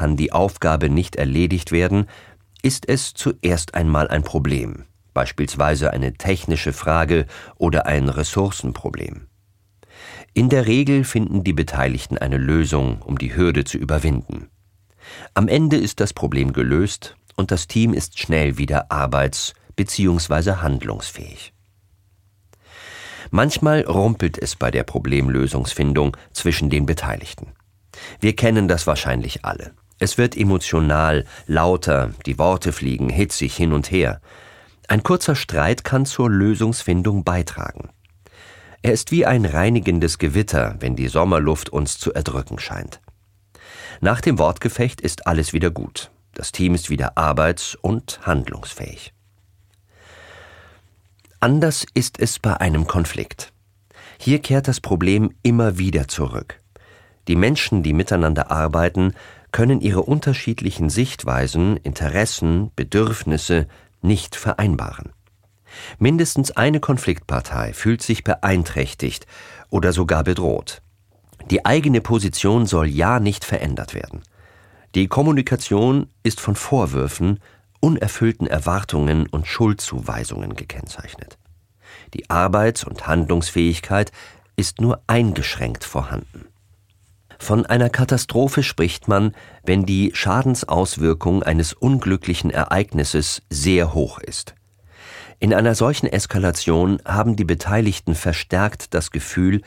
kann die Aufgabe nicht erledigt werden, ist es zuerst einmal ein Problem, beispielsweise eine technische Frage oder ein Ressourcenproblem. In der Regel finden die Beteiligten eine Lösung, um die Hürde zu überwinden. Am Ende ist das Problem gelöst und das Team ist schnell wieder arbeits- bzw. handlungsfähig. Manchmal rumpelt es bei der Problemlösungsfindung zwischen den Beteiligten. Wir kennen das wahrscheinlich alle. Es wird emotional, lauter, die Worte fliegen hitzig hin und her. Ein kurzer Streit kann zur Lösungsfindung beitragen. Er ist wie ein reinigendes Gewitter, wenn die Sommerluft uns zu erdrücken scheint. Nach dem Wortgefecht ist alles wieder gut. Das Team ist wieder arbeits- und handlungsfähig. Anders ist es bei einem Konflikt. Hier kehrt das Problem immer wieder zurück. Die Menschen, die miteinander arbeiten, können ihre unterschiedlichen Sichtweisen, Interessen, Bedürfnisse nicht vereinbaren. Mindestens eine Konfliktpartei fühlt sich beeinträchtigt oder sogar bedroht. Die eigene Position soll ja nicht verändert werden. Die Kommunikation ist von Vorwürfen, unerfüllten Erwartungen und Schuldzuweisungen gekennzeichnet. Die Arbeits- und Handlungsfähigkeit ist nur eingeschränkt vorhanden. Von einer Katastrophe spricht man, wenn die Schadensauswirkung eines unglücklichen Ereignisses sehr hoch ist. In einer solchen Eskalation haben die Beteiligten verstärkt das Gefühl,